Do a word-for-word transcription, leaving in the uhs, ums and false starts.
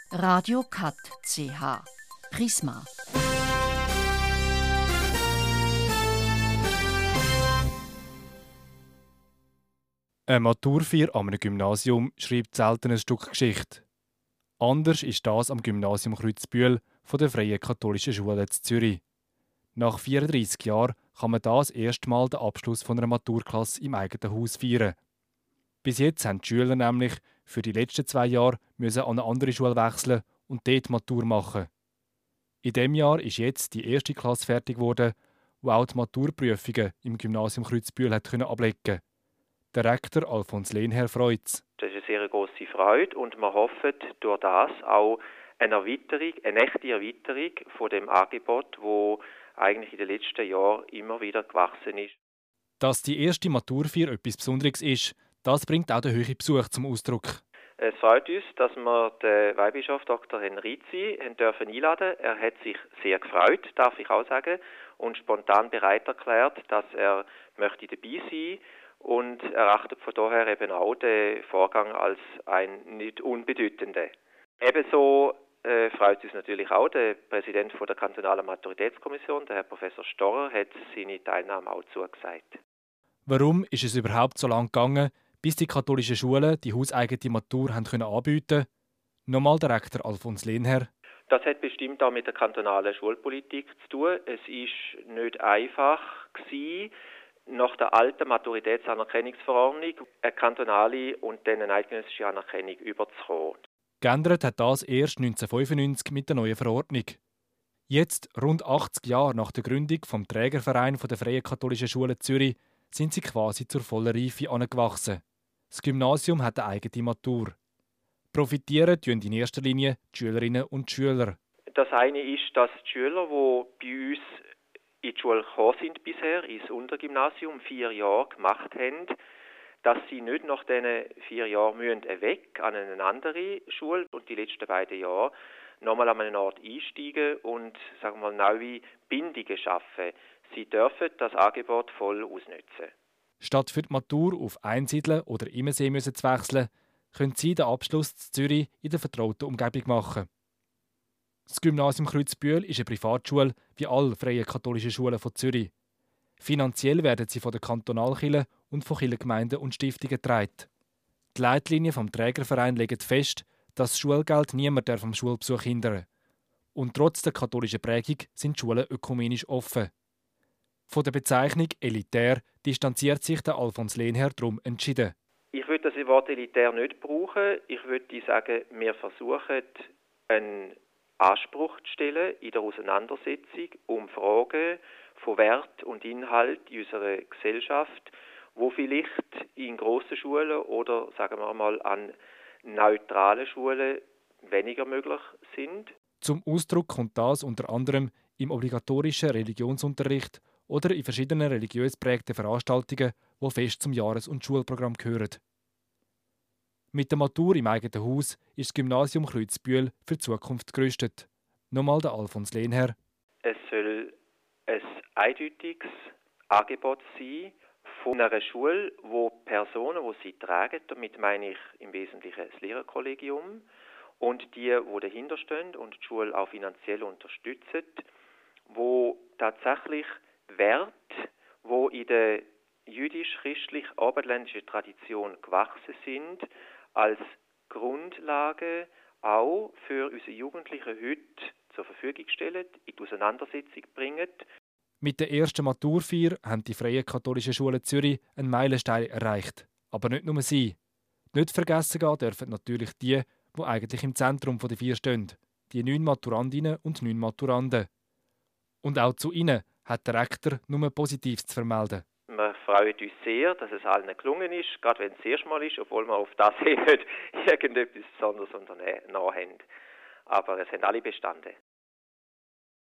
Radio Cut C H Prisma. Eine Maturfeier an einem Gymnasium schreibt selten ein Stück Geschichte. Anders ist das am Gymnasium Kreuzbühl von der Freien Katholischen Schule in Zürich. Nach vierunddreissig Jahren kann man das erste Mal den Abschluss von einer Maturklasse im eigenen Haus feiern. Bis jetzt haben die Schüler nämlich für die letzten zwei Jahre müssen an eine andere Schule wechseln und dort Matur machen. In diesem Jahr ist jetzt die erste Klasse fertig geworden, die auch die Maturprüfungen im Gymnasium Kreuzbühl hat können ablegen. Der Rektor Alfons Lehnherr freut es. Das ist eine sehr grosse Freude und wir hoffen durch das auch eine Erweiterung, eine echte Erweiterung von dem Angebot, wo eigentlich in den letzten Jahren immer wieder gewachsen ist. Dass die erste Maturfeier etwas Besonderes ist, das bringt auch der hohe Besuch zum Ausdruck. Es freut uns, dass wir den Weihbischof Doktor Henrizi dürfen einladen. Er hat sich sehr gefreut, darf ich auch sagen, und spontan bereit erklärt, dass er möchte dabei sein und erachtet von daher eben auch den Vorgang als ein nicht unbedeutenden. Ebenso äh, freut uns natürlich auch der Präsident von der kantonalen Maturitätskommission, der Herr Professor Storer, hat seine Teilnahme auch zugesagt. Warum ist es überhaupt so lange gegangen, bis die katholischen Schulen die hauseigene Matur haben können anbieten? Nochmal der Rektor Alfons Lehnherr. Das hat bestimmt auch mit der kantonalen Schulpolitik zu tun. Es ist nicht einfach gewesen, nach der alten Maturitätsanerkennungsverordnung eine kantonale und dann eine eidgenössische Anerkennung überzukommen. Geändert hat das erst neunzehnhundertfünfundneunzig mit der neuen Verordnung. Jetzt, rund achtzig Jahre nach der Gründung vom Trägerverein der Freien Katholischen Schule Zürich, sind sie quasi zur vollen Reife angewachsen. Das Gymnasium hat eine eigene Matur. Profitieren tun in erster Linie die Schülerinnen und die Schüler. Das eine ist, dass die Schüler, die bei uns in die Schule gekommen sind bisher, ins Untergymnasium vier Jahre gemacht haben, dass sie nicht nach diesen vier Jahren müssen weg an eine andere Schule und die letzten beiden Jahre nochmal an einen Ort einsteigen und sagen wir mal, neue Bindungen schaffen. Sie dürfen das Angebot voll ausnutzen. Statt für die Matur auf Einsiedeln oder Immensee müssen zu wechseln, können Sie den Abschluss in Zürich in der vertrauten Umgebung machen. Das Gymnasium Kreuzbühl ist eine Privatschule, wie alle freien katholischen Schulen von Zürich. Finanziell werden sie von der Kantonalkirche und von Kirchengemeinden und Stiftungen getragen. Die Leitlinien vom Trägerverein legen fest, dass das Schulgeld niemand vom Schulbesuch hindern. Und trotz der katholischen Prägung sind die Schulen ökumenisch offen. Von der Bezeichnung elitär distanziert sich der Alfons Lehnherr darum entschieden. Ich würde das Wort elitär nicht brauchen. Ich würde sagen, wir versuchen, einen Anspruch zu stellen in der Auseinandersetzung um Fragen von Wert und Inhalt in unserer Gesellschaft, wo vielleicht in grossen Schulen oder sagen wir mal an neutralen Schulen weniger möglich sind. Zum Ausdruck kommt das unter anderem im obligatorischen Religionsunterricht oder in verschiedenen religiös geprägten Veranstaltungen, die fest zum Jahres- und Schulprogramm gehören. Mit der Matur im eigenen Haus ist das Gymnasium Kreuzbühl für die Zukunft gerüstet. Nochmal der Alfons Lehnherr. Es soll ein eindeutiges Angebot sein von einer Schule, wo Personen, die sie tragen, damit meine ich im Wesentlichen das Lehrerkollegium und die, die dahinter stehen und die Schule auch finanziell unterstützen, wo tatsächlich Werte, die in der jüdisch-christlich-abendländischen Tradition gewachsen sind, als Grundlage auch für unsere Jugendlichen heute zur Verfügung stellen, in die Auseinandersetzung bringen. Mit der ersten Maturfeier haben die Freien Katholischen Schulen Zürich einen Meilenstein erreicht. Aber nicht nur sie. Nicht vergessen gehen dürfen natürlich die, die eigentlich im Zentrum der Feier stehen. Die neun Maturandinnen und neun Maturanden. Und auch zu ihnen hat der Rektor nur Positives zu vermelden. Wir freuen uns sehr, dass es allen gelungen ist, gerade wenn es das erste Mal ist, obwohl wir auf das hier nicht irgendetwas Besonderes unternommen haben. Aber es haben alle bestanden.